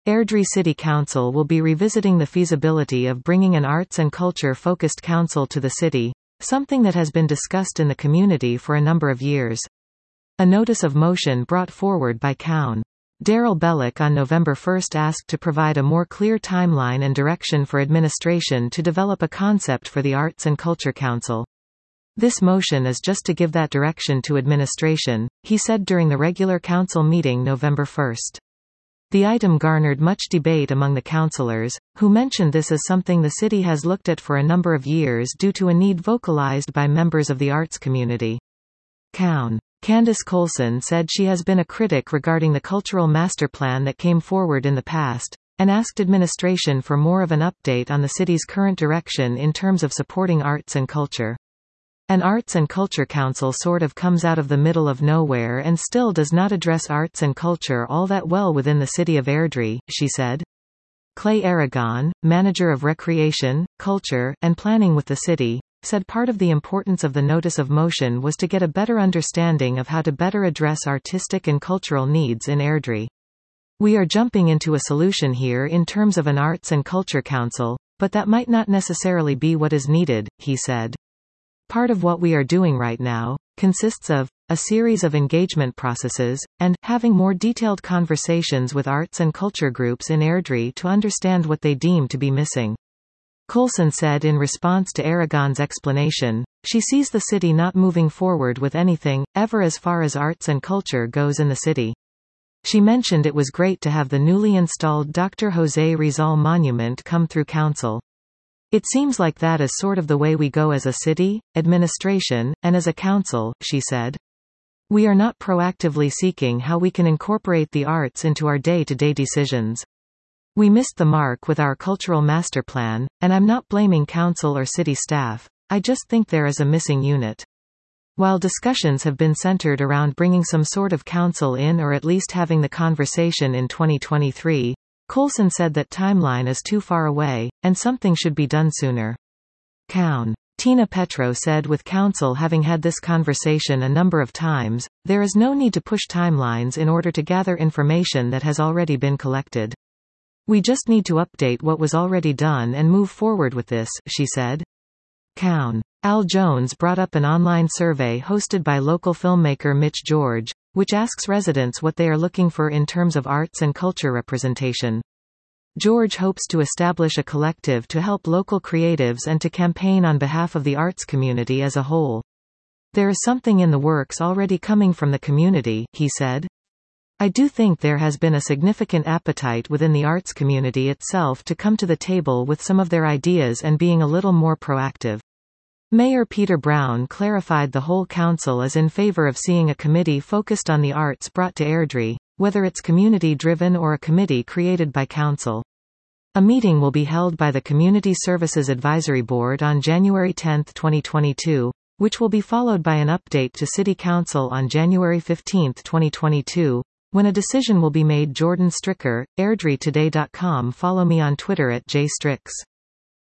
Airdrie City Council will be revisiting the feasibility of bringing an arts and culture-focused council to the city, something that has been discussed in the community for a number of years. A notice of motion brought forward by Coun. Daryl Bellick on November 1 asked to provide a more clear timeline and direction for administration to develop a concept for the Arts and Culture Council. This motion is just to give that direction to administration, he said during the regular council meeting November 1. The item garnered much debate among the councillors, who mentioned this as something the city has looked at for a number of years due to a need vocalised by members of the arts community. Coun. Candace Colson said she has been a critic regarding the cultural master plan that came forward in the past, and asked administration for more of an update on the city's current direction in terms of supporting arts and culture. An Arts and Culture Council sort of comes out of the middle of nowhere and still does not address arts and culture all that well within the city of Airdrie, she said. Clay Aragon, manager of Recreation, Culture, and Planning with the city, said part of the importance of the notice of motion was to get a better understanding of how to better address artistic and cultural needs in Airdrie. We are jumping into a solution here in terms of an Arts and Culture Council, but that might not necessarily be what is needed, he said. Part of what we are doing right now consists of a series of engagement processes, and having more detailed conversations with arts and culture groups in Airdrie to understand what they deem to be missing. Colson said in response to Aragon's explanation, she sees the city not moving forward with anything, ever as far as arts and culture goes in the city. She mentioned it was great to have the newly installed Dr. José Rizal monument come through council. It seems like that is sort of the way we go as a city, administration, and as a council, she said. We are not proactively seeking how we can incorporate the arts into our day-to-day decisions. We missed the mark with our cultural master plan, and I'm not blaming council or city staff, I just think there is a missing unit. While discussions have been centered around bringing some sort of council in or at least having the conversation in 2023, Colson said that timeline is too far away, and something should be done sooner. Coun. Tina Petro said with council having had this conversation a number of times, there is no need to push timelines in order to gather information that has already been collected. We just need to update what was already done and move forward with this, she said. Coun. Al Jones brought up an online survey hosted by local filmmaker Mitch George, which asks residents what they are looking for in terms of arts and culture representation. George hopes to establish a collective to help local creatives and to campaign on behalf of the arts community as a whole. There is something in the works already coming from the community, he said. I do think there has been a significant appetite within the arts community itself to come to the table with some of their ideas and being a little more proactive. Mayor Peter Brown clarified the whole council is in favor of seeing a committee focused on the arts brought to Airdrie, whether it's community-driven or a committee created by council. A meeting will be held by the Community Services Advisory Board on January 10, 2022, which will be followed by an update to City Council on January 15, 2022, when a decision will be made. Jordan Stricker, AirdrieToday.com. Follow me on Twitter @jstrix.